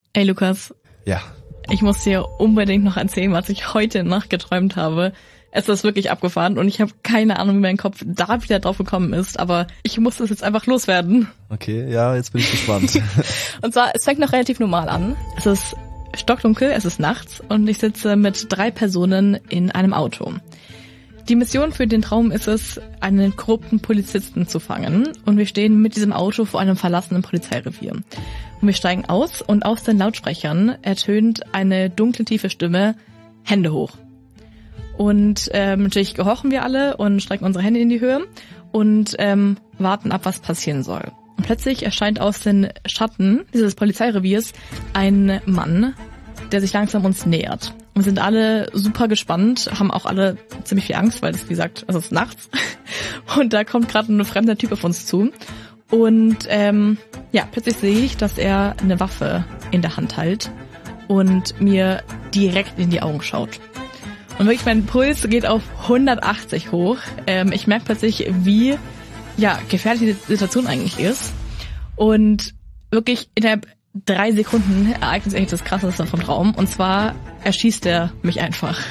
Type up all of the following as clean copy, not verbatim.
Ey Lukas, Ja. ich muss dir unbedingt noch erzählen, was ich heute Nacht geträumt habe. Es ist wirklich abgefahren und ich habe keine Ahnung, wie mein Kopf da wieder drauf gekommen ist, aber ich muss das jetzt einfach loswerden. Okay, ja, jetzt bin ich gespannt. Und zwar, es fängt noch relativ normal an. Es ist stockdunkel, es ist nachts und ich sitze mit 3 Personen in einem Auto. Die Mission für den Traum ist es, einen korrupten Polizisten zu fangen und wir stehen mit diesem Auto vor einem verlassenen Polizeirevier. Und wir steigen aus und aus den Lautsprechern ertönt eine dunkle, tiefe Stimme, Hände hoch. Und natürlich gehorchen wir alle und strecken unsere Hände in die Höhe und warten ab, was passieren soll. Und plötzlich erscheint aus den Schatten dieses Polizeireviers ein Mann, der sich langsam uns nähert. Wir sind alle super gespannt, haben auch alle ziemlich viel Angst, weil es, wie gesagt, es ist nachts. Und da kommt gerade ein fremder Typ auf uns zu. Und plötzlich sehe ich, dass er eine Waffe in der Hand hält und mir direkt in die Augen schaut. Und wirklich, mein Puls geht auf 180 hoch. Ich merke plötzlich, wie gefährlich die Situation eigentlich ist. Und wirklich innerhalb 3 Sekunden ereignet sich eigentlich das Krasseste vom Traum. Und zwar erschießt er mich einfach.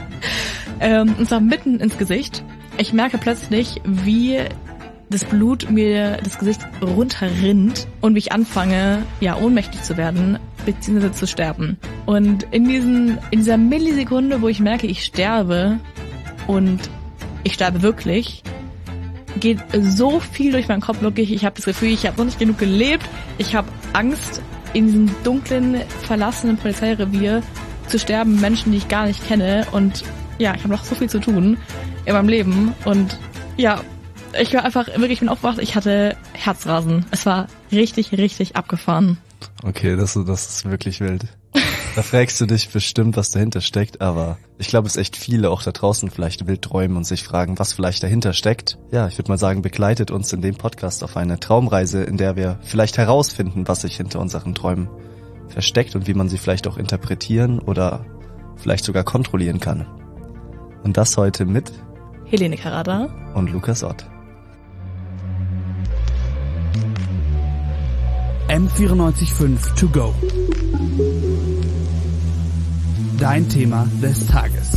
Und zwar mitten ins Gesicht. Ich merke plötzlich, wie das Blut mir das Gesicht runterrinnt und wie ich anfange, ohnmächtig zu werden, beziehungsweise zu sterben. Und in dieser Millisekunde, wo ich merke, ich sterbe und ich sterbe wirklich, geht so viel durch meinen Kopf, wirklich. Ich habe das Gefühl, ich habe noch nicht genug gelebt. Ich habe Angst, in diesem dunklen, verlassenen Polizeirevier zu sterben, Menschen, die ich gar nicht kenne. Und ich habe noch so viel zu tun in meinem Leben. Und ich war einfach, wirklich, ich bin aufgewacht, ich hatte Herzrasen. Es war richtig, richtig abgefahren. Okay, das ist wirklich wild. Da fragst du dich bestimmt, was dahinter steckt, aber ich glaube, es echt viele auch da draußen vielleicht wild träumen und sich fragen, was vielleicht dahinter steckt. Ja, ich würde mal sagen, begleitet uns in dem Podcast auf eine Traumreise, in der wir vielleicht herausfinden, was sich hinter unseren Träumen versteckt und wie man sie vielleicht auch interpretieren oder vielleicht sogar kontrollieren kann. Und das heute mit Helene Karada und Lukas Ott. M94.5 to go. Dein Thema des Tages.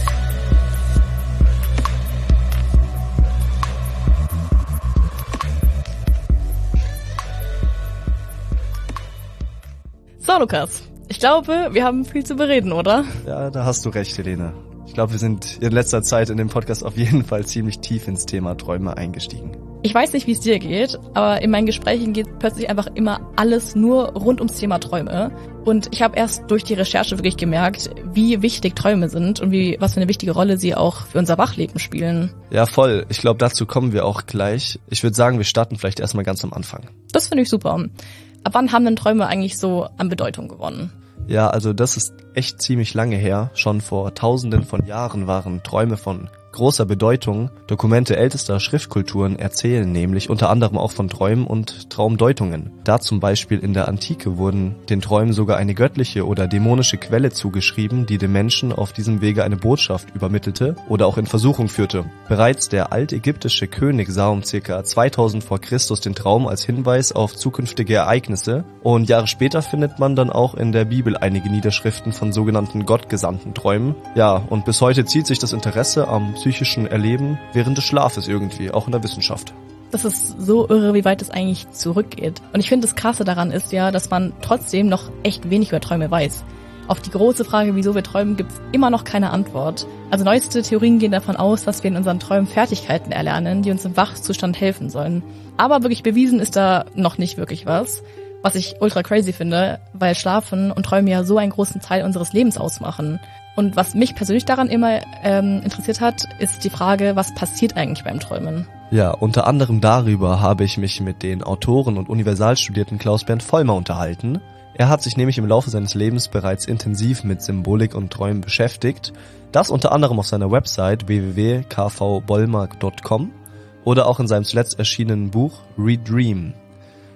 So, Lukas, ich glaube, wir haben viel zu bereden, oder? Ja, da hast du recht, Helene. Ich glaube, wir sind in letzter Zeit in dem Podcast auf jeden Fall ziemlich tief ins Thema Träume eingestiegen. Ich weiß nicht, wie es dir geht, aber in meinen Gesprächen geht plötzlich einfach immer alles nur rund ums Thema Träume. Und ich habe erst durch die Recherche wirklich gemerkt, wie wichtig Träume sind und was für eine wichtige Rolle sie auch für unser Wachleben spielen. Ja, voll. Ich glaube, dazu kommen wir auch gleich. Ich würde sagen, wir starten vielleicht erstmal ganz am Anfang. Das finde ich super. Ab wann haben denn Träume eigentlich so an Bedeutung gewonnen? Ja, also das ist echt ziemlich lange her. Schon vor Tausenden von Jahren waren Träume von großer Bedeutung. Dokumente ältester Schriftkulturen erzählen nämlich unter anderem auch von Träumen und Traumdeutungen. Da zum Beispiel in der Antike wurden den Träumen sogar eine göttliche oder dämonische Quelle zugeschrieben, die dem Menschen auf diesem Wege eine Botschaft übermittelte oder auch in Versuchung führte. Bereits der altägyptische König sah um ca. 2000 vor Christus den Traum als Hinweis auf zukünftige Ereignisse und Jahre später findet man dann auch in der Bibel einige Niederschriften von sogenannten gottgesandten Träumen. Ja, und bis heute zieht sich das Interesse am psychischen Erleben während des Schlafes irgendwie, auch in der Wissenschaft. Das ist so irre, wie weit es eigentlich zurückgeht. Und ich finde, das Krasse daran ist ja, dass man trotzdem noch echt wenig über Träume weiß. Auf die große Frage, wieso wir träumen, gibt es immer noch keine Antwort. Also neueste Theorien gehen davon aus, dass wir in unseren Träumen Fertigkeiten erlernen, die uns im Wachzustand helfen sollen. Aber wirklich bewiesen ist da noch nicht wirklich was ich ultra crazy finde, weil Schlafen und Träume ja so einen großen Teil unseres Lebens ausmachen. Und was mich persönlich daran immer interessiert hat, ist die Frage, was passiert eigentlich beim Träumen? Ja, unter anderem darüber habe ich mich mit den Autoren und Universalstudierten Klaus-Bernd Vollmer unterhalten. Er hat sich nämlich im Laufe seines Lebens bereits intensiv mit Symbolik und Träumen beschäftigt. Das unter anderem auf seiner Website www.kvbollmark.com oder auch in seinem zuletzt erschienenen Buch Redream.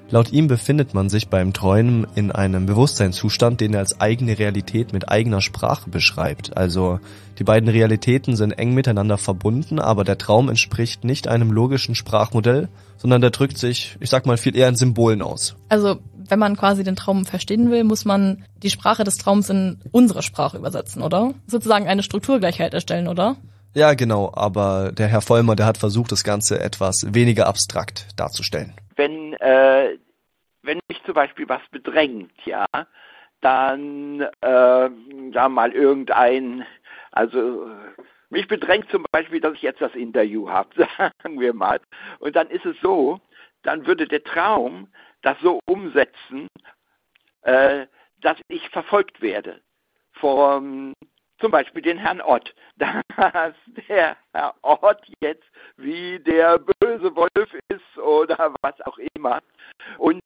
Laut ihm befindet man sich beim Träumen in einem Bewusstseinszustand, den er als eigene Realität mit eigener Sprache beschreibt. Also die beiden Realitäten sind eng miteinander verbunden, aber der Traum entspricht nicht einem logischen Sprachmodell, sondern der drückt sich, ich sag mal, viel eher in Symbolen aus. Also wenn man quasi den Traum verstehen will, muss man die Sprache des Traums in unsere Sprache übersetzen, oder? Sozusagen eine Strukturgleichheit erstellen, oder? Ja, genau, aber der Herr Vollmer, der hat versucht, das Ganze etwas weniger abstrakt darzustellen. Wenn mich zum Beispiel was bedrängt, ja, dann, sagen wir mal, mich bedrängt zum Beispiel, dass ich jetzt das Interview habe, sagen wir mal. Und dann ist es so, dann würde der Traum das so umsetzen, dass ich verfolgt werde vom zum Beispiel den Herrn Ott, dass der Herr Ott jetzt wie der böse Wolf ist oder was auch immer. Und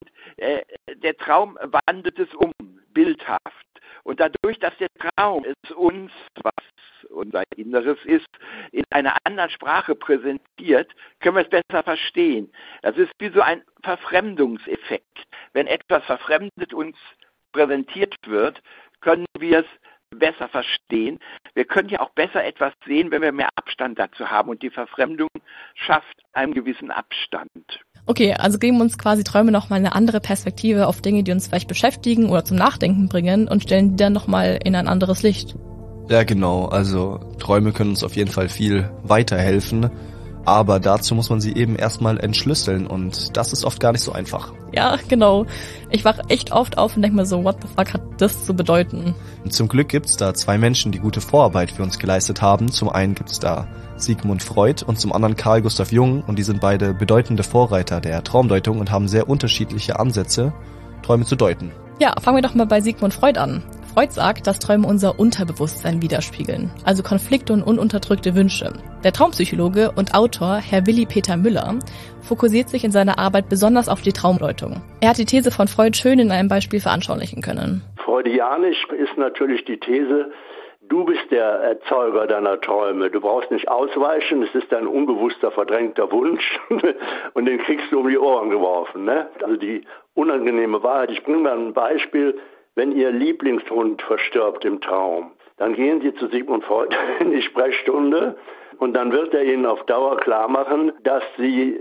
der Traum wandelt es um, bildhaft. Und dadurch, dass der Traum es uns, was unser Inneres ist, in einer anderen Sprache präsentiert, können wir es besser verstehen. Das ist wie so ein Verfremdungseffekt. Wenn etwas verfremdet uns präsentiert wird, können wir es besser verstehen. Wir können ja auch besser etwas sehen, wenn wir mehr Abstand dazu haben. Und die Verfremdung schafft einen gewissen Abstand. Okay, also geben uns quasi Träume nochmal eine andere Perspektive auf Dinge, die uns vielleicht beschäftigen oder zum Nachdenken bringen und stellen die dann nochmal in ein anderes Licht. Ja, genau. Also Träume können uns auf jeden Fall viel weiterhelfen. Aber dazu muss man sie eben erstmal entschlüsseln und das ist oft gar nicht so einfach. Ja, genau. Ich wach echt oft auf und denke mir so, what the fuck hat das zu bedeuten? Und zum Glück gibt's da zwei Menschen, die gute Vorarbeit für uns geleistet haben. Zum einen gibt's da Sigmund Freud und zum anderen Carl Gustav Jung und die sind beide bedeutende Vorreiter der Traumdeutung und haben sehr unterschiedliche Ansätze, Träume zu deuten. Ja, fangen wir doch mal bei Sigmund Freud an. Freud sagt, dass Träume unser Unterbewusstsein widerspiegeln, also Konflikte und ununterdrückte Wünsche. Der Traumpsychologe und Autor Herr Willi Peter Müller fokussiert sich in seiner Arbeit besonders auf die Traumdeutung. Er hat die These von Freud schön in einem Beispiel veranschaulichen können. Freudianisch ist natürlich die These, du bist der Erzeuger deiner Träume. Du brauchst nicht ausweichen, es ist dein unbewusster, verdrängter Wunsch und den kriegst du um die Ohren geworfen. Ne? Also die unangenehme Wahrheit. Ich bringe mal ein Beispiel. Wenn Ihr Lieblingshund verstirbt im Traum, dann gehen Sie zu Sigmund Freud in die Sprechstunde und dann wird er Ihnen auf Dauer klar machen, dass Sie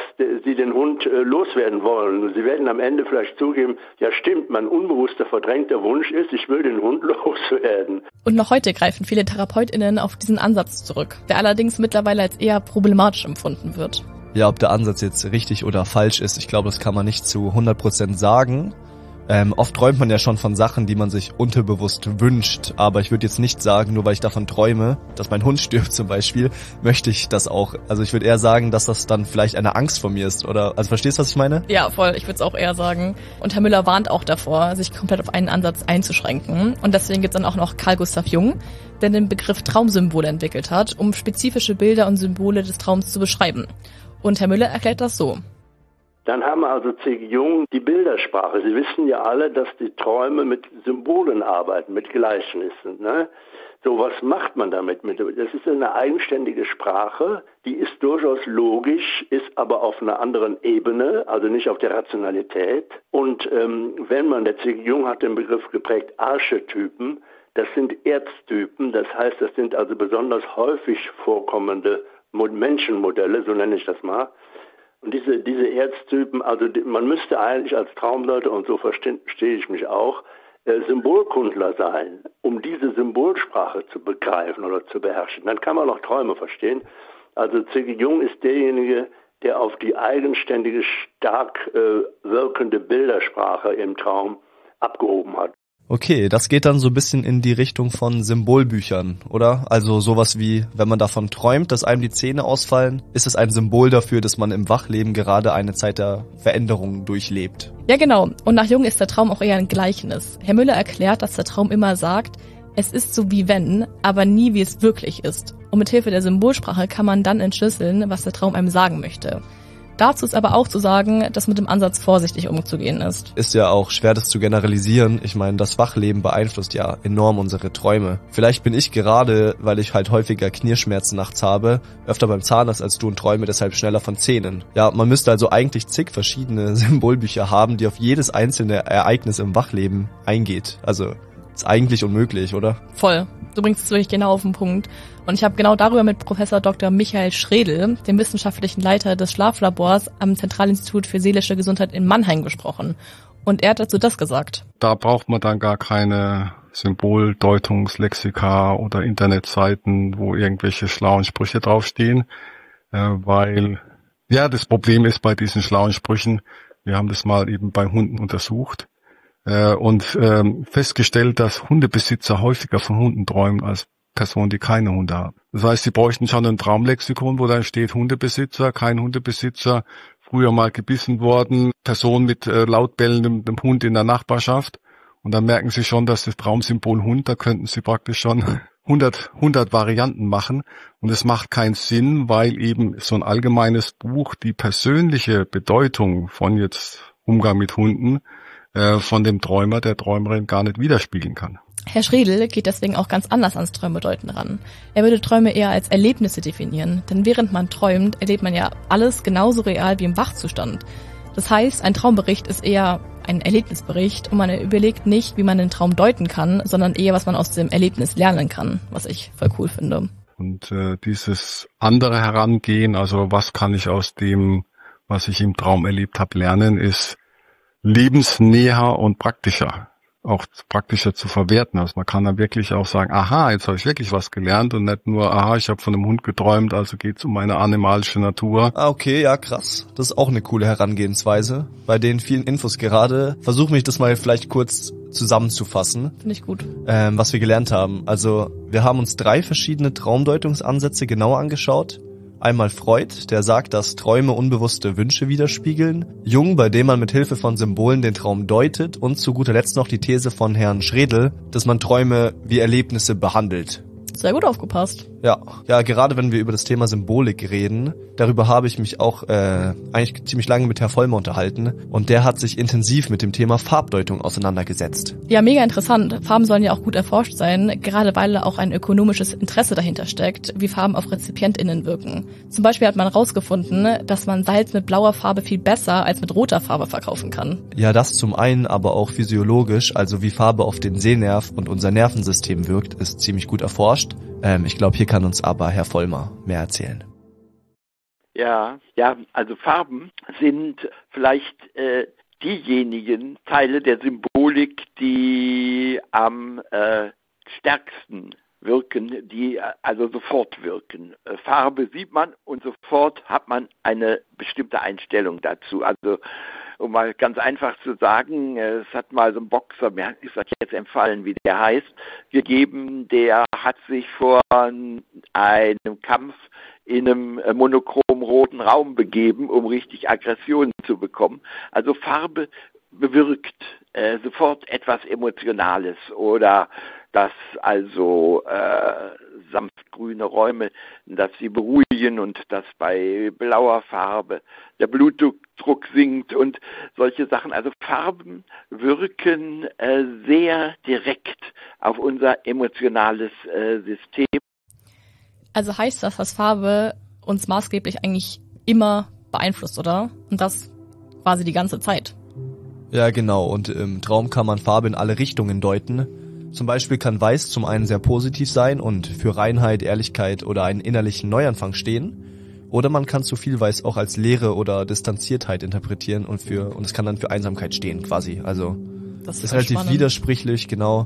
den Hund loswerden wollen. Und Sie werden am Ende vielleicht zugeben, ja stimmt, mein unbewusster, verdrängter Wunsch ist, ich will den Hund loswerden. Und noch heute greifen viele TherapeutInnen auf diesen Ansatz zurück, der allerdings mittlerweile als eher problematisch empfunden wird. Ja, ob der Ansatz jetzt richtig oder falsch ist, ich glaube, das kann man nicht zu 100% sagen. Oft träumt man ja schon von Sachen, die man sich unterbewusst wünscht, aber ich würde jetzt nicht sagen, nur weil ich davon träume, dass mein Hund stirbt zum Beispiel, möchte ich das auch. Also ich würde eher sagen, dass das dann vielleicht eine Angst von mir ist, oder? Also verstehst du, was ich meine? Ja, voll, ich würde es auch eher sagen. Und Herr Müller warnt auch davor, sich komplett auf einen Ansatz einzuschränken. Und deswegen gibt's dann auch noch Carl Gustav Jung, der den Begriff Traumsymbole entwickelt hat, um spezifische Bilder und Symbole des Traums zu beschreiben. Und Herr Müller erklärt das so. Dann haben wir also C.G. Jung die Bildersprache. Sie wissen ja alle, dass die Träume mit Symbolen arbeiten, mit Gleichnissen. Ne? So, was macht man damit? Das ist eine eigenständige Sprache, die ist durchaus logisch, ist aber auf einer anderen Ebene, also nicht auf der Rationalität. Und der C.G. Jung hat den Begriff geprägt, Archetypen, das sind Erztypen, das heißt, das sind also besonders häufig vorkommende Menschenmodelle, so nenne ich das mal. Und diese Erztypen, also man müsste eigentlich als Traumdeuter, und so verstehe ich mich auch, Symbolkundler sein, um diese Symbolsprache zu begreifen oder zu beherrschen. Dann kann man auch Träume verstehen. Also C.G. Jung ist derjenige, der auf die eigenständige, stark wirkende Bildersprache im Traum abgehoben hat. Okay, das geht dann so ein bisschen in die Richtung von Symbolbüchern, oder? Also sowas wie, wenn man davon träumt, dass einem die Zähne ausfallen, ist es ein Symbol dafür, dass man im Wachleben gerade eine Zeit der Veränderung durchlebt. Ja, genau. Und nach Jung ist der Traum auch eher ein Gleichnis. Herr Müller erklärt, dass der Traum immer sagt, es ist so wie wenn, aber nie wie es wirklich ist. Und mit Hilfe der Symbolsprache kann man dann entschlüsseln, was der Traum einem sagen möchte. Dazu ist aber auch zu sagen, dass mit dem Ansatz vorsichtig umzugehen ist. Ist ja auch schwer, das zu generalisieren. Ich meine, das Wachleben beeinflusst ja enorm unsere Träume. Vielleicht bin ich gerade, weil ich halt häufiger Knieschmerzen nachts habe, öfter beim Zahnarzt als du und träume deshalb schneller von Zähnen. Ja, man müsste also eigentlich zig verschiedene Symbolbücher haben, die auf jedes einzelne Ereignis im Wachleben eingeht. Also ist eigentlich unmöglich, oder? Voll. Du bringst es wirklich genau auf den Punkt. Und ich habe genau darüber mit Professor Dr. Michael Schredl, dem wissenschaftlichen Leiter des Schlaflabors am Zentralinstitut für seelische Gesundheit in Mannheim, gesprochen. Und er hat dazu das gesagt. Da braucht man dann gar keine Symboldeutungslexika oder Internetseiten, wo irgendwelche schlauen Sprüche draufstehen, weil ja das Problem ist bei diesen schlauen Sprüchen, wir haben das mal eben bei Hunden untersucht, und festgestellt, dass Hundebesitzer häufiger von Hunden träumen als Personen, die keine Hunde haben. Das heißt, sie bräuchten schon ein Traumlexikon, wo dann steht Hundebesitzer, kein Hundebesitzer, früher mal gebissen worden, Person mit laut bellendem Hund in der Nachbarschaft. Und dann merken sie schon, dass das Traumsymbol Hund, da könnten sie praktisch schon 100 Varianten machen. Und es macht keinen Sinn, weil eben so ein allgemeines Buch die persönliche Bedeutung von jetzt Umgang mit Hunden von dem Träumer, der Träumerin gar nicht widerspiegeln kann. Herr Schredl geht deswegen auch ganz anders ans Träumedeuten ran. Er würde Träume eher als Erlebnisse definieren, denn während man träumt, erlebt man ja alles genauso real wie im Wachzustand. Das heißt, ein Traumbericht ist eher ein Erlebnisbericht und man überlegt nicht, wie man den Traum deuten kann, sondern eher, was man aus dem Erlebnis lernen kann, was ich voll cool finde. Und dieses andere Herangehen, also was kann ich aus dem, was ich im Traum erlebt habe, lernen, ist lebensnäher und praktischer. Auch praktischer zu verwerten. Also man kann dann wirklich auch sagen, aha, jetzt habe ich wirklich was gelernt und nicht nur, aha, ich habe von einem Hund geträumt, also geht's um meine animalische Natur. Ah, okay, ja, krass. Das ist auch eine coole Herangehensweise. Bei den vielen Infos gerade versuche mich das mal vielleicht kurz zusammenzufassen. Finde ich gut. Was wir gelernt haben. Also wir haben uns 3 verschiedene Traumdeutungsansätze genauer angeschaut. Einmal Freud, der sagt, dass Träume unbewusste Wünsche widerspiegeln. Jung, bei dem man mit Hilfe von Symbolen den Traum deutet. Und zu guter Letzt noch die These von Herrn Schredl, dass man Träume wie Erlebnisse behandelt. Sehr gut aufgepasst. Ja, gerade wenn wir über das Thema Symbolik reden, darüber habe ich mich auch eigentlich ziemlich lange mit Herr Vollmer unterhalten und der hat sich intensiv mit dem Thema Farbdeutung auseinandergesetzt. Ja, mega interessant. Farben sollen ja auch gut erforscht sein, gerade weil da auch ein ökonomisches Interesse dahinter steckt, wie Farben auf RezipientInnen wirken. Zum Beispiel hat man herausgefunden, dass man Salz mit blauer Farbe viel besser als mit roter Farbe verkaufen kann. Ja, das zum einen, aber auch physiologisch, also wie Farbe auf den Sehnerv und unser Nervensystem wirkt, ist ziemlich gut erforscht. Ich glaube, hier kann uns aber Herr Vollmer mehr erzählen. Ja, also Farben sind vielleicht diejenigen Teile der Symbolik, die am stärksten wirken, die also sofort wirken. Farbe sieht man und sofort hat man eine bestimmte Einstellung dazu. Also um mal ganz einfach zu sagen, es hat mal so ein Boxer, mir ist das jetzt entfallen, wie der heißt, gegeben, der hat sich vor einem Kampf in einem monochrom-roten Raum begeben, um richtig Aggression zu bekommen. Also Farbe bewirkt sofort etwas Emotionales oder dass also sanftgrüne Räume, dass sie beruhigen und dass bei blauer Farbe der Blutdruck sinkt und solche Sachen. Also Farben wirken sehr direkt auf unser emotionales System. Also heißt das, dass Farbe uns maßgeblich eigentlich immer beeinflusst, oder? Und das quasi die ganze Zeit. Ja, genau. Und im Traum kann man Farbe in alle Richtungen deuten. Zum Beispiel kann Weiß zum einen sehr positiv sein und für Reinheit, Ehrlichkeit oder einen innerlichen Neuanfang stehen. Oder man kann zu viel Weiß auch als Leere oder Distanziertheit interpretieren und es kann dann für Einsamkeit stehen quasi. Also das ist relativ spannend. Widersprüchlich, genau.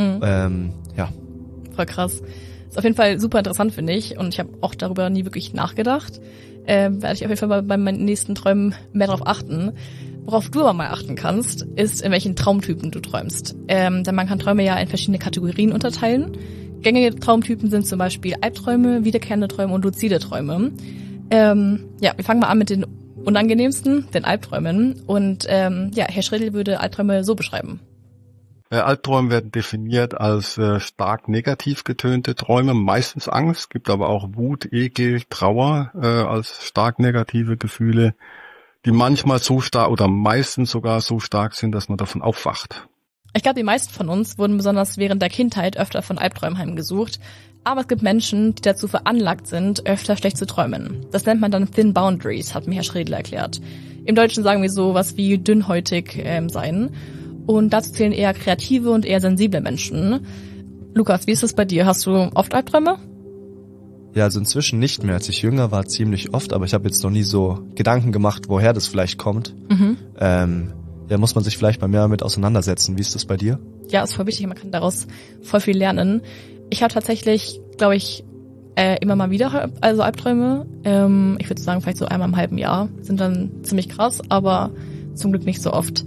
Ja. Voll krass. Ist auf jeden Fall super interessant, finde ich. Und ich habe auch darüber nie wirklich nachgedacht. Werde ich auf jeden Fall bei meinen nächsten Träumen mehr darauf achten. Worauf du aber mal achten kannst, ist, in welchen Traumtypen du träumst. Denn man kann Träume ja in verschiedene Kategorien unterteilen. Gängige Traumtypen sind zum Beispiel Albträume, wiederkehrende Träume und luzide Träume. Wir fangen mal an mit den unangenehmsten, den Albträumen. Und Herr Schredl würde Albträume so beschreiben. Albträume werden definiert als stark negativ getönte Träume, meistens Angst, gibt aber auch Wut, Ekel, Trauer als stark negative Gefühle, die manchmal so stark oder meistens sogar so stark sind, dass man davon aufwacht. Ich glaube, die meisten von uns wurden besonders während der Kindheit öfter von Albträumen heimgesucht. Aber es gibt Menschen, die dazu veranlagt sind, öfter schlecht zu träumen. Das nennt man dann Thin Boundaries, hat mir Herr Schredl erklärt. Im Deutschen sagen wir sowas wie dünnhäutig sein. Und dazu zählen eher kreative und eher sensible Menschen. Lukas, wie ist es bei dir? Hast du oft Albträume? Ja, also inzwischen nicht mehr. Als ich jünger war, ziemlich oft, aber ich habe jetzt noch nie so Gedanken gemacht, woher das vielleicht kommt. Ja, muss man sich vielleicht mal mehr damit auseinandersetzen. Wie ist das bei dir? Ja, ist voll wichtig, man kann daraus voll viel lernen. Ich habe tatsächlich, glaube ich, immer mal wieder Albträume. Ich würde sagen, vielleicht so einmal im halben Jahr. Sind dann ziemlich krass, aber zum Glück nicht so oft.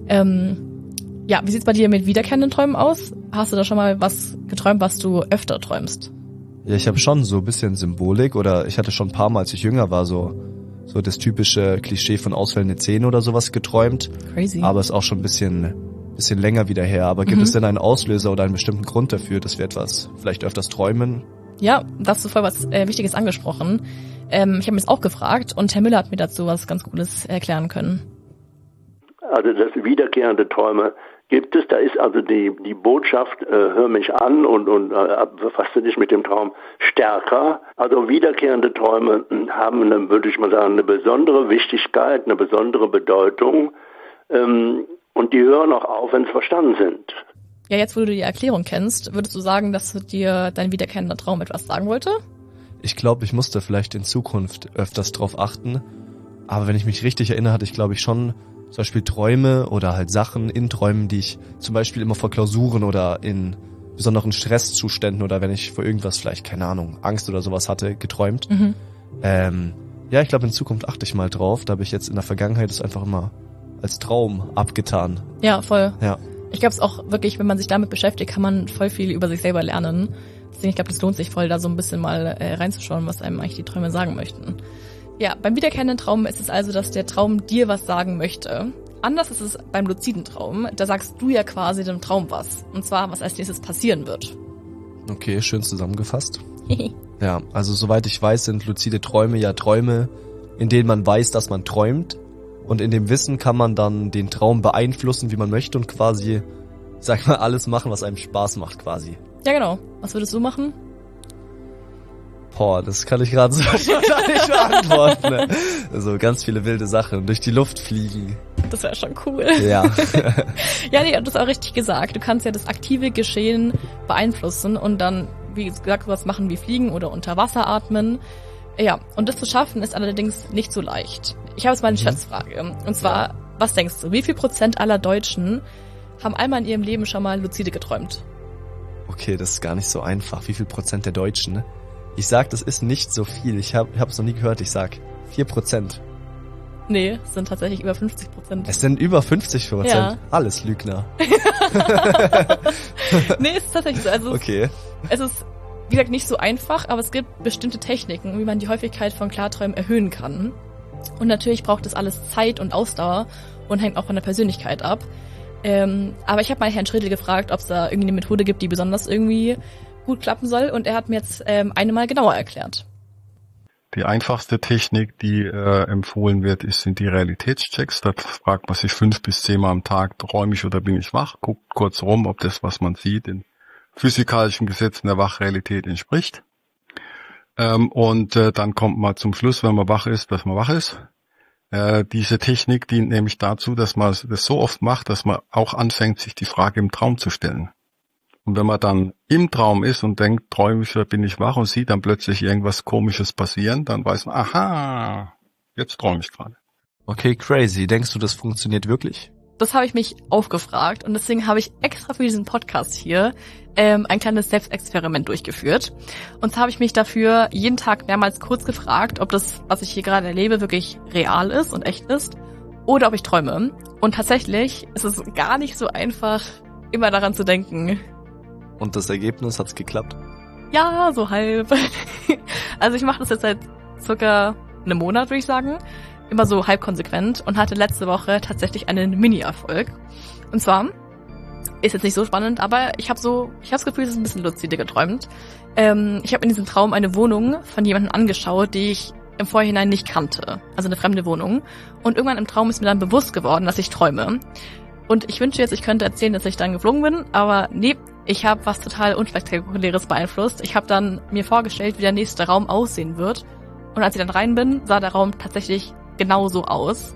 Ja, wie sieht's bei dir mit wiederkehrenden Träumen aus? Hast du da schon mal was geträumt, was du öfter träumst? Ja, ich habe schon so ein bisschen Symbolik oder ich hatte schon ein paar Mal, als ich jünger war, so das typische Klischee von ausfällende Zähne oder sowas geträumt. Crazy. Aber ist auch schon ein bisschen länger wieder her. Aber gibt es denn einen Auslöser oder einen bestimmten Grund dafür, dass wir etwas vielleicht öfters träumen? Ja, da hast du voll was Wichtiges angesprochen. Ich habe mich das auch gefragt und Herr Müller hat mir dazu was ganz Cooles erklären können. Also das wiederkehrende Träume gibt es. Da ist also die Botschaft, hör mich an und befasse dich mit dem Traum stärker. Also wiederkehrende Träume haben, würde ich mal sagen, eine besondere Wichtigkeit, eine besondere Bedeutung. Und die hören auch auf, wenn sie verstanden sind. Ja, jetzt wo du die Erklärung kennst, würdest du sagen, dass dir dein wiederkehrender Traum etwas sagen wollte? Ich glaube, ich musste vielleicht in Zukunft öfters drauf achten. Aber wenn ich mich richtig erinnere, hatte ich, glaube ich, schon zum Beispiel Träume oder halt Sachen in Träumen, die ich zum Beispiel immer vor Klausuren oder in besonderen Stresszuständen oder wenn ich vor irgendwas vielleicht, keine Ahnung, Angst oder sowas hatte, geträumt. Ja, ich glaube, in Zukunft achte ich mal drauf. Da habe ich jetzt in der Vergangenheit es einfach immer als Traum abgetan. Ja, voll. Ja. Ich glaube es auch wirklich, wenn man sich damit beschäftigt, kann man voll viel über sich selber lernen. Deswegen, ich glaube, das lohnt sich voll, da so ein bisschen mal reinzuschauen, was einem eigentlich die Träume sagen möchten. Ja, beim wiederkehrenden Traum ist es also, dass der Traum dir was sagen möchte. Anders ist es beim luziden Traum. Da sagst du ja quasi dem Traum was. Und zwar, was als nächstes passieren wird. Okay, schön zusammengefasst. Ja, also soweit ich weiß, sind luzide Träume ja Träume, in denen man weiß, dass man träumt. Und in dem Wissen kann man dann den Traum beeinflussen, wie man möchte und quasi, sag mal, alles machen, was einem Spaß macht quasi. Ja, genau. Was würdest du machen? Boah, das kann ich gerade so nicht beantworten. Ne? Also ganz viele wilde Sachen. Durch die Luft fliegen. Das wäre schon cool. Ja. Ja, nee, das ist auch richtig gesagt. Du kannst ja das aktive Geschehen beeinflussen und dann, wie gesagt, was machen wie fliegen oder unter Wasser atmen. Ja, und das zu schaffen ist allerdings nicht so leicht. Ich habe jetzt mal eine Schätzfrage. Und zwar, was denkst du, wie viel % aller Deutschen haben einmal in ihrem Leben schon mal lucide geträumt? Okay, das ist gar nicht so einfach. Wie viel % der Deutschen, ne? Ich sag, das ist nicht so viel. Ich hab's noch nie gehört. Ich sag 4%. Nee, es sind tatsächlich über 50%. Es sind über 50%? Ja. Alles Lügner. Nee, es ist tatsächlich so. Also okay. Es ist, wie gesagt, nicht so einfach, aber es gibt bestimmte Techniken, wie man die Häufigkeit von Klarträumen erhöhen kann. Und natürlich braucht das alles Zeit und Ausdauer und hängt auch von der Persönlichkeit ab. Aber ich habe mal Herrn Schredl gefragt, ob es da irgendwie eine Methode gibt, die besonders irgendwie gut klappen soll, und er hat mir jetzt eine mal genauer erklärt. Die einfachste Technik, die empfohlen wird, sind die Realitätschecks. Da fragt man sich 5 bis 10 Mal am Tag, träume ich oder bin ich wach? Guckt kurz rum, ob das, was man sieht, den physikalischen Gesetzen der Wachrealität entspricht. Und dann kommt man zum Schluss, wenn man wach ist, dass man wach ist. Diese Technik dient nämlich dazu, dass man das so oft macht, dass man auch anfängt, sich die Frage im Traum zu stellen. Und wenn man dann im Traum ist und denkt, träume ich oder bin ich wach, und sieht dann plötzlich irgendwas Komisches passieren, dann weiß man, aha, jetzt träume ich gerade. Okay, crazy. Denkst du, das funktioniert wirklich? Das habe ich mich auch gefragt und deswegen habe ich extra für diesen Podcast hier ein kleines Selbstexperiment durchgeführt. Und zwar habe ich mich dafür jeden Tag mehrmals kurz gefragt, ob das, was ich hier gerade erlebe, wirklich real ist und echt ist oder ob ich träume. Und tatsächlich ist es gar nicht so einfach, immer daran zu denken. Und das Ergebnis, hat's geklappt? Ja, so halb. Also ich mache das jetzt seit circa einem Monat, würde ich sagen. Immer so halb konsequent und hatte letzte Woche tatsächlich einen Mini-Erfolg. Und zwar ist jetzt nicht so spannend, aber ich habe das Gefühl, es ist ein bisschen luzide geträumt. Ich habe in diesem Traum eine Wohnung von jemandem angeschaut, die ich im Vorhinein nicht kannte. Also eine fremde Wohnung. Und irgendwann im Traum ist mir dann bewusst geworden, dass ich träume. Und ich wünsche jetzt, ich könnte erzählen, dass ich dann geflogen bin, aber nee, ich habe was total Unspektakuläres beeinflusst. Ich habe dann mir vorgestellt, wie der nächste Raum aussehen wird. Und als ich dann rein bin, sah der Raum tatsächlich genauso aus.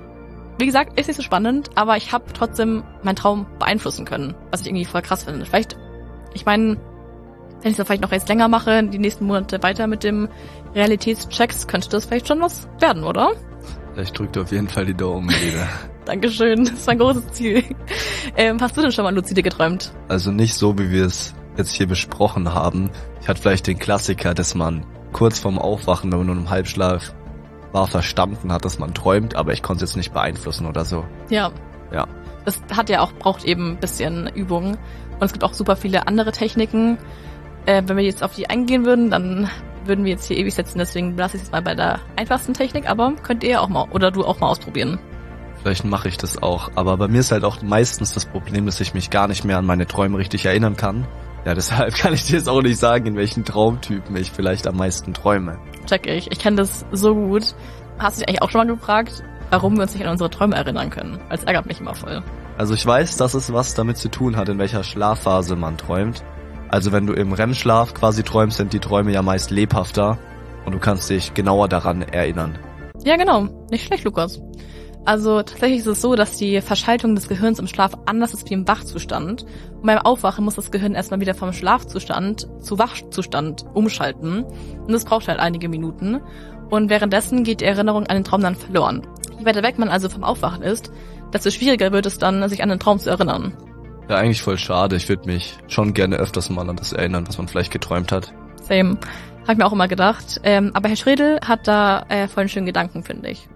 Wie gesagt, ist nicht so spannend, aber ich habe trotzdem meinen Traum beeinflussen können, was ich irgendwie voll krass finde. Vielleicht, ich meine, wenn ich das vielleicht noch jetzt länger mache, die nächsten Monate weiter mit dem Realitätschecks, könnte das vielleicht schon was werden, oder? Ich drücke dir auf jeden Fall die Daumen, Leda. Dankeschön, das ist mein großes Ziel. Hast du denn schon mal luzide geträumt? Also nicht so, wie wir es jetzt hier besprochen haben. Ich hatte vielleicht den Klassiker, dass man kurz vorm Aufwachen, wenn man nur im Halbschlaf war, verstanden hat, dass man träumt, aber ich konnte es jetzt nicht beeinflussen oder so. Ja. Ja. Das braucht eben ein bisschen Übung. Und es gibt auch super viele andere Techniken. Wenn wir jetzt auf die eingehen würden, dann würden wir jetzt hier ewig sitzen, deswegen lasse ich es mal bei der einfachsten Technik, aber könnt ihr auch mal, oder du auch mal ausprobieren. Vielleicht mache ich das auch, aber bei mir ist halt auch meistens das Problem, dass ich mich gar nicht mehr an meine Träume richtig erinnern kann. Ja, deshalb kann ich dir jetzt auch nicht sagen, in welchen Traumtypen ich vielleicht am meisten träume. Check ich kenne das so gut. Hast du dich eigentlich auch schon mal gefragt, warum wir uns nicht an unsere Träume erinnern können? Weil es ärgert mich immer voll. Also ich weiß, dass es was damit zu tun hat, in welcher Schlafphase man träumt. Also wenn du im REM-Schlaf quasi träumst, sind die Träume ja meist lebhafter und du kannst dich genauer daran erinnern. Ja, genau. Nicht schlecht, Lukas. Also tatsächlich ist es so, dass die Verschaltung des Gehirns im Schlaf anders ist wie im Wachzustand. Und beim Aufwachen muss das Gehirn erstmal wieder vom Schlafzustand zu Wachzustand umschalten. Und das braucht halt einige Minuten. Und währenddessen geht die Erinnerung an den Traum dann verloren. Je weiter weg man also vom Aufwachen ist, desto schwieriger wird es dann, sich an den Traum zu erinnern. Ja, eigentlich voll schade. Ich würde mich schon gerne öfters mal an das erinnern, was man vielleicht geträumt hat. Same. Hab ich mir auch immer gedacht. Aber Herr Schredel hat da voll einen schönen Gedanken, finde ich.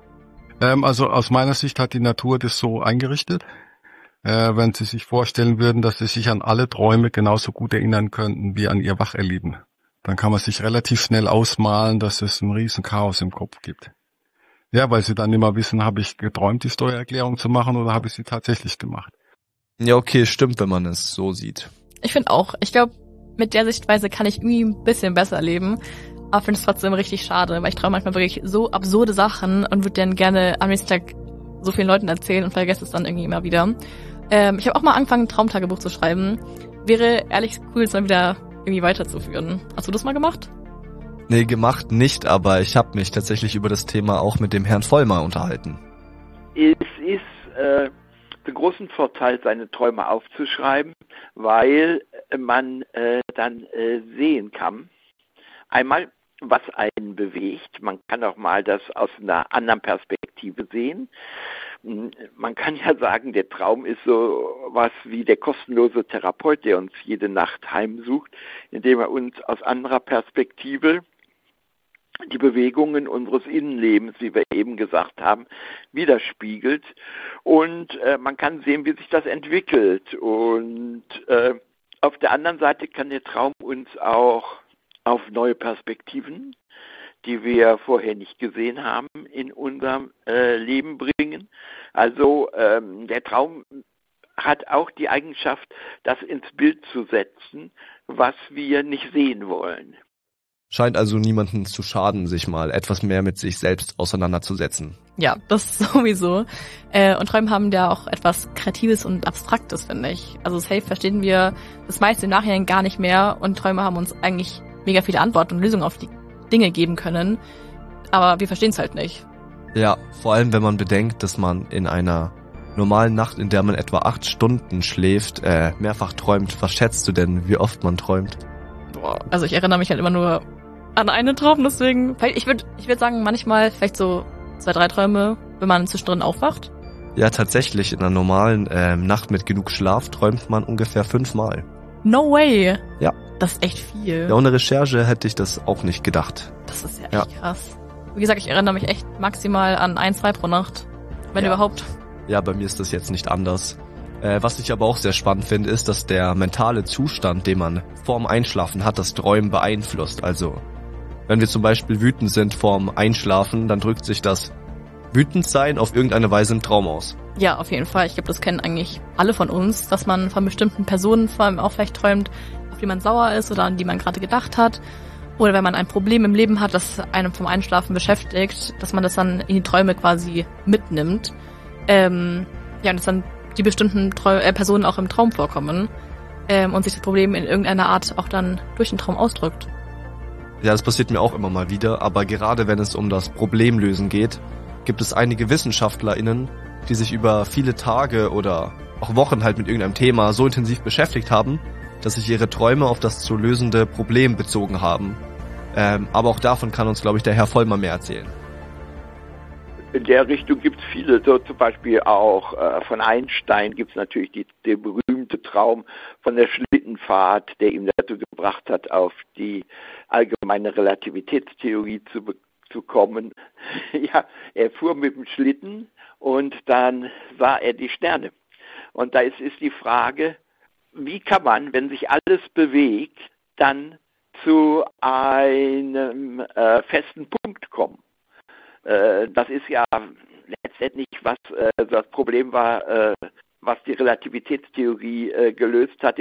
Also aus meiner Sicht hat die Natur das so eingerichtet. Wenn Sie sich vorstellen würden, dass Sie sich an alle Träume genauso gut erinnern könnten wie an Ihr Wacherleben, dann kann man sich relativ schnell ausmalen, dass es ein riesen Chaos im Kopf gibt. Ja, weil Sie dann immer wissen, habe ich geträumt, die Steuererklärung zu machen oder habe ich sie tatsächlich gemacht? Ja, okay, stimmt, wenn man es so sieht. Ich finde auch. Ich glaube, mit der Sichtweise kann ich irgendwie ein bisschen besser leben. Aber finde es trotzdem richtig schade, weil ich träume manchmal wirklich so absurde Sachen und würde dann gerne am nächsten Tag so vielen Leuten erzählen und vergesse es dann irgendwie immer wieder. Ich habe auch mal angefangen, ein Traumtagebuch zu schreiben. Wäre ehrlich cool, es mal wieder irgendwie weiterzuführen. Hast du das mal gemacht? Nee, gemacht nicht, aber ich habe mich tatsächlich über das Thema auch mit dem Herrn Vollmer unterhalten. Es ist den großen Vorteil, seine Träume aufzuschreiben, weil man dann sehen kann, einmal, was einen bewegt. Man kann auch mal das aus einer anderen Perspektive sehen. Man kann ja sagen, der Traum ist so was wie der kostenlose Therapeut, der uns jede Nacht heimsucht, indem er uns aus anderer Perspektive die Bewegungen unseres Innenlebens, wie wir eben gesagt haben, widerspiegelt. Und man kann sehen, wie sich das entwickelt. Und auf der anderen Seite kann der Traum uns auch auf neue Perspektiven, die wir vorher nicht gesehen haben, in unserem Leben bringen. Also der Traum hat auch die Eigenschaft, das ins Bild zu setzen, was wir nicht sehen wollen. Scheint also niemandem zu schaden, sich mal etwas mehr mit sich selbst auseinanderzusetzen. Ja, das sowieso. Und Träume haben ja auch etwas Kreatives und Abstraktes, finde ich. Also safe verstehen wir das meiste im Nachhinein gar nicht mehr und Träume haben uns eigentlich mega viele Antworten und Lösungen auf die Dinge geben können, aber wir verstehen es halt nicht. Ja, vor allem wenn man bedenkt, dass man in einer normalen Nacht, in der man etwa 8 Stunden schläft, mehrfach träumt. Was schätzt du denn, wie oft man träumt? Boah, also ich erinnere mich halt immer nur an einen Traum, deswegen, ich würde sagen, manchmal vielleicht so 2, 3 Träume, wenn man zwischendrin aufwacht. Ja, tatsächlich, in einer normalen Nacht mit genug Schlaf träumt man ungefähr 5-mal. No way! Ja. Das ist echt viel. Ja, ohne Recherche hätte ich das auch nicht gedacht. Das ist ja echt krass. Wie gesagt, ich erinnere mich echt maximal an 1, 2 pro Nacht. Wenn überhaupt. Ja, bei mir ist das jetzt nicht anders. Was ich aber auch sehr spannend finde, ist, dass der mentale Zustand, den man vorm Einschlafen hat, das Träumen beeinflusst. Also, wenn wir zum Beispiel wütend sind vorm Einschlafen, dann drückt sich das Wütendsein auf irgendeine Weise im Traum aus. Ja, auf jeden Fall. Ich glaube, das kennen eigentlich alle von uns, dass man von bestimmten Personen vor allem auch vielleicht träumt, auf die man sauer ist oder an die man gerade gedacht hat. Oder wenn man ein Problem im Leben hat, das einem vom Einschlafen beschäftigt, dass man das dann in die Träume quasi mitnimmt. Und dass dann die bestimmten Personen auch im Traum vorkommen und sich das Problem in irgendeiner Art auch dann durch den Traum ausdrückt. Ja, das passiert mir auch immer mal wieder, aber gerade wenn es um das Problemlösen geht, gibt es einige WissenschaftlerInnen, die sich über viele Tage oder auch Wochen halt mit irgendeinem Thema so intensiv beschäftigt haben, dass sich ihre Träume auf das zu lösende Problem bezogen haben. Aber auch davon kann uns, glaube ich, der Herr Vollmer mehr erzählen. In der Richtung gibt es viele, so zum Beispiel auch von Einstein gibt es natürlich den berühmte Traum von der Schlittenfahrt, der ihm dazu gebracht hat, auf die allgemeine Relativitätstheorie zu kommen. Ja, er fuhr mit dem Schlitten und dann sah er die Sterne. Und da ist die Frage, wie kann man, wenn sich alles bewegt, dann zu einem festen Punkt kommen? Das ist ja letztendlich, was das Problem war, was die Relativitätstheorie gelöst hat,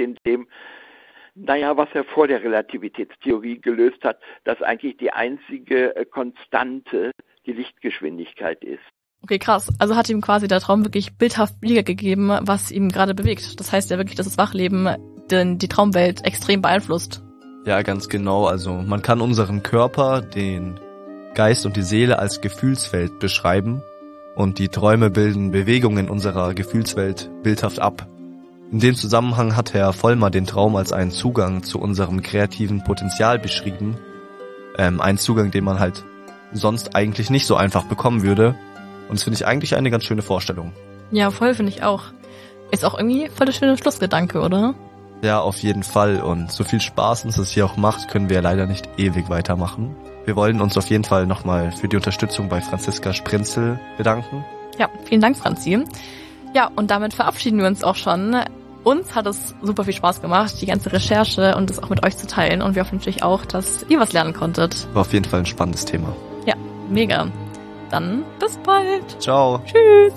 was er vor der Relativitätstheorie gelöst hat, dass eigentlich die einzige Konstante die Lichtgeschwindigkeit ist. Okay, krass. Also hat ihm quasi der Traum wirklich bildhaft wiedergegeben, was ihm gerade bewegt. Das heißt ja wirklich, dass das Wachleben die Traumwelt extrem beeinflusst. Ja, ganz genau. Also man kann unseren Körper, den Geist und die Seele als Gefühlswelt beschreiben und die Träume bilden Bewegungen unserer Gefühlswelt bildhaft ab. In dem Zusammenhang hat Herr Vollmer den Traum als einen Zugang zu unserem kreativen Potenzial beschrieben. Ein Zugang, den man halt sonst eigentlich nicht so einfach bekommen würde. Und das finde ich eigentlich eine ganz schöne Vorstellung. Ja, voll, finde ich auch. Ist auch irgendwie voll der schöne Schlussgedanke, oder? Ja, auf jeden Fall. Und so viel Spaß uns das hier auch macht, können wir leider nicht ewig weitermachen. Wir wollen uns auf jeden Fall nochmal für die Unterstützung bei Franziska Sprinzel bedanken. Ja, vielen Dank, Franzi. Ja, und damit verabschieden wir uns auch schon. Uns hat es super viel Spaß gemacht, die ganze Recherche und es auch mit euch zu teilen. Und wir hoffen natürlich auch, dass ihr was lernen konntet. War auf jeden Fall ein spannendes Thema. Ja, mega. Dann bis bald. Ciao. Tschüss.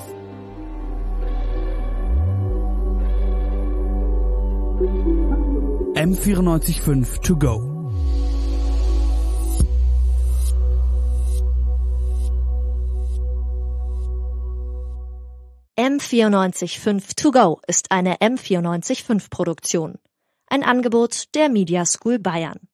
M945 to go. M945 to go ist eine M945 Produktion. Ein Angebot der Media School Bayern.